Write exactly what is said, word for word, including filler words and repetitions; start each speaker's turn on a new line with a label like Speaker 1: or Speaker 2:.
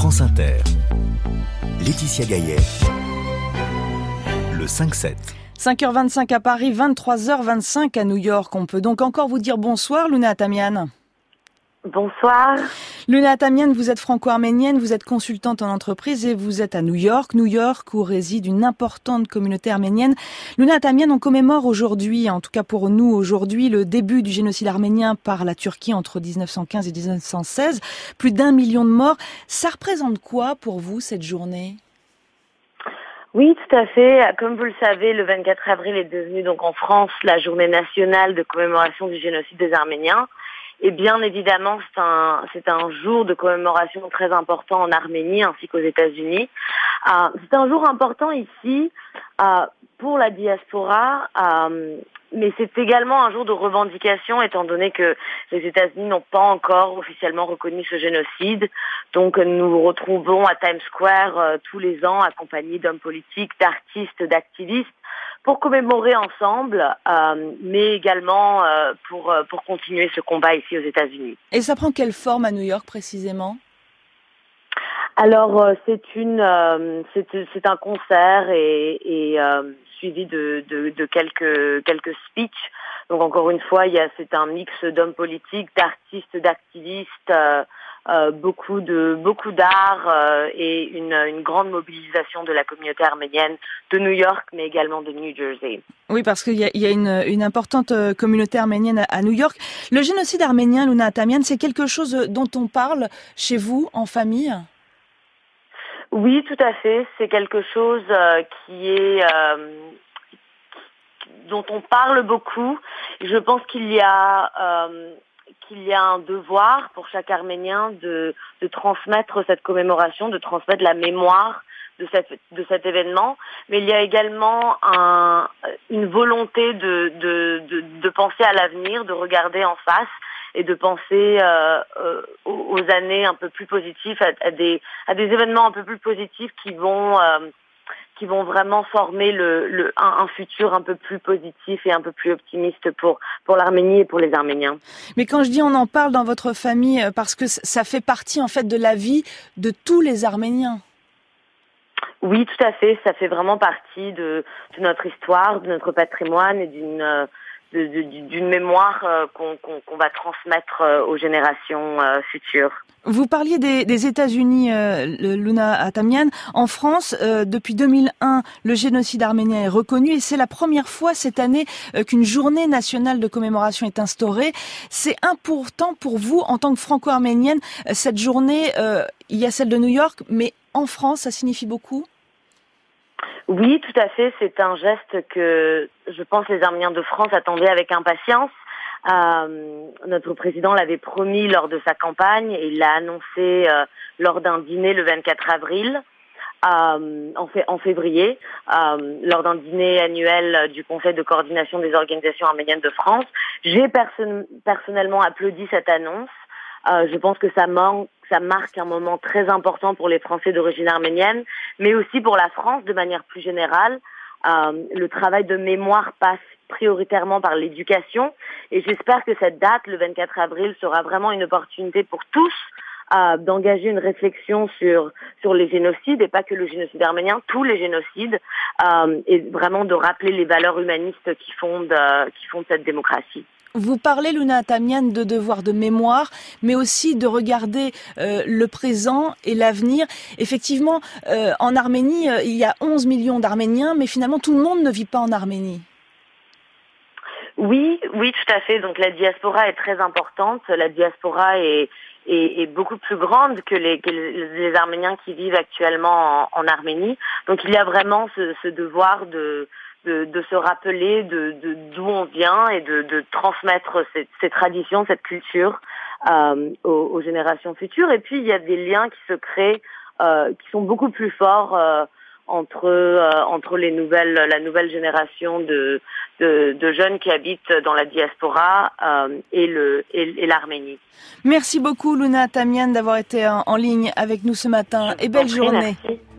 Speaker 1: France Inter. Laetitia Gaillet, le cinq sept.
Speaker 2: cinq heures vingt-cinq à Paris, vingt-trois heures vingt-cinq à New York. On peut donc encore vous dire bonsoir, Luna Atamian.
Speaker 3: Bonsoir.
Speaker 2: Luna Atamian, vous êtes franco-arménienne, vous êtes consultante en entreprise et vous êtes à New York, New York où réside une importante communauté arménienne. Luna Atamian, on commémore aujourd'hui, en tout cas pour nous aujourd'hui, le début du génocide arménien par la Turquie entre dix-neuf cent quinze et dix-neuf cent seize. Plus d'un million de morts. Ça représente quoi pour vous cette journée ?
Speaker 3: Oui, tout à fait. Comme vous le savez, le vingt-quatre avril est devenu donc en France la journée nationale de commémoration du génocide des Arméniens. Et bien évidemment, c'est un, c'est un jour de commémoration très important en Arménie ainsi qu'aux États-Unis. Euh, c'est un jour important ici euh, pour la diaspora, euh, mais c'est également un jour de revendication étant donné que les États-Unis n'ont pas encore officiellement reconnu ce génocide. Donc nous nous retrouvons à Times Square euh, tous les ans accompagnés d'hommes politiques, d'artistes, d'activistes pour commémorer ensemble, euh, mais également euh, pour euh, pour continuer ce combat ici aux États-Unis.
Speaker 2: Et ça prend quelle forme à New York précisément ?
Speaker 3: Alors euh, c'est une euh, c'est c'est un concert et, et euh, suivi de, de de quelques quelques speeches. Donc encore une fois, il y a c'est un mix d'hommes politiques, d'artistes, d'activistes. Euh, Euh, beaucoup de beaucoup d'art euh, et une, une grande mobilisation de la communauté arménienne de New York, mais également de New Jersey.
Speaker 2: Oui, parce qu'il y a, il y a une, une importante communauté arménienne à New York. Le génocide arménien, Luna Atamian, c'est quelque chose dont on parle chez vous, en famille ?
Speaker 3: Oui, tout à fait. C'est quelque chose euh, qui est euh, dont on parle beaucoup. Je pense qu'il y a euh, qu'il y a un devoir pour chaque Arménien de, de transmettre cette commémoration, de transmettre la mémoire de, cette, de cet événement, mais il y a également un, une volonté de, de, de, de penser à l'avenir, de regarder en face et de penser euh, euh, aux années un peu plus positives, à, à, des, à des événements un peu plus positifs qui vont... Euh, qui vont vraiment former le, le, un, un futur un peu plus positif et un peu plus optimiste pour, pour l'Arménie et pour les Arméniens.
Speaker 2: Mais quand je dis on en parle dans votre famille, parce que ça fait partie en fait de la vie de tous les Arméniens.
Speaker 3: Oui, tout à fait. Ça fait vraiment partie de, de notre histoire, de notre patrimoine et d'une... Euh, De, de, d'une mémoire euh, qu'on, qu'on, qu'on va transmettre euh, aux générations euh, futures.
Speaker 2: Vous parliez des, des États-Unis, euh, Luna Atamian. En France, euh, depuis deux mille un, le génocide arménien est reconnu et c'est la première fois cette année euh, qu'une journée nationale de commémoration est instaurée. C'est important pour vous, en tant que franco-arménienne, cette journée, euh, il y a celle de New York, mais en France, ça signifie beaucoup ?
Speaker 3: Oui, tout à fait. C'est un geste que je pense les Arméniens de France attendaient avec impatience. Euh, notre président l'avait promis lors de sa campagne et il l'a annoncé euh, lors d'un dîner le vingt-quatre avril, euh, en, fait, en février, euh, lors d'un dîner annuel du Conseil de coordination des organisations arméniennes de France. J'ai perso- personnellement applaudi cette annonce. Euh, je pense que ça, man- ça marque un moment très important pour les Français d'origine arménienne, mais aussi pour la France de manière plus générale. Euh, le travail de mémoire passe prioritairement par l'éducation et j'espère que cette date, le vingt-quatre avril, sera vraiment une opportunité pour tous euh, d'engager une réflexion sur sur les génocides et pas que le génocide arménien, tous les génocides, euh, et vraiment de rappeler les valeurs humanistes qui fondent euh, qui fondent cette démocratie.
Speaker 2: Vous parlez, Luna Atamian, de devoir de mémoire, mais aussi de regarder euh, le présent et l'avenir. Effectivement, euh, en Arménie, euh, il y a onze millions d'Arméniens, mais finalement, tout le monde ne vit pas en Arménie.
Speaker 3: Oui, oui, tout à fait. Donc la diaspora est très importante. La diaspora est, est, est beaucoup plus grande que les, que les Arméniens qui vivent actuellement en, en Arménie. Donc il y a vraiment ce, ce devoir de... De, de se rappeler de, de d'où on vient et de, de transmettre ces, ces traditions, cette culture euh, aux, aux générations futures. Et puis il y a des liens qui se créent, euh, qui sont beaucoup plus forts euh, entre euh, entre les nouvelles, la nouvelle génération de de, de jeunes qui habitent dans la diaspora euh, et le et, et l'Arménie.
Speaker 2: Merci beaucoup, Luna Atamian, d'avoir été en, en ligne avec nous ce matin.
Speaker 3: Je
Speaker 2: et belle
Speaker 3: prie,
Speaker 2: journée.
Speaker 3: Merci.